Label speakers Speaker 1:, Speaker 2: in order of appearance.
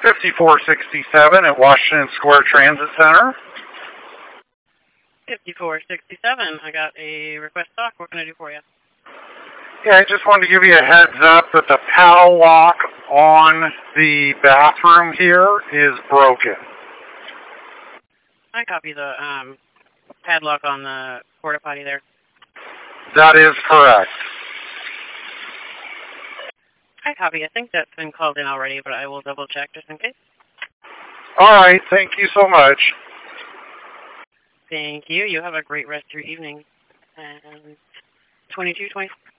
Speaker 1: 5467 at Washington Square Transit Center.
Speaker 2: 5467. I got a request talk. What can I do for you?
Speaker 1: Yeah, I just wanted to give you a heads up that the padlock on the bathroom here is broken.
Speaker 2: I copy the padlock on the porta potty there.
Speaker 1: That is correct.
Speaker 2: I copy. I think that's been called in already, but I will double check just in case.
Speaker 1: All right. Thank you so much.
Speaker 2: Thank you. You have a great rest of your evening. And 2224.